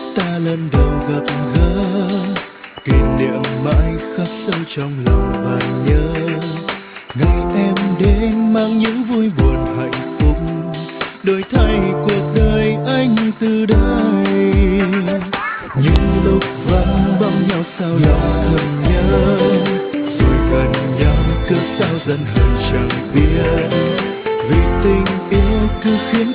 ta lần đầu gặp gỡ, kỷ niệm mãi khắc sâu trong lòng và nhớ. Ngày em đến mang những vui buồn hạnh phúc, đổi thay cuộc đời anh từ đây. Những lúc vắng bóng nhau sao lòng thầm nhớ, rồi gần nhau cứ sao dần hơn chẳng biết. Vì tình yêu cứ khiến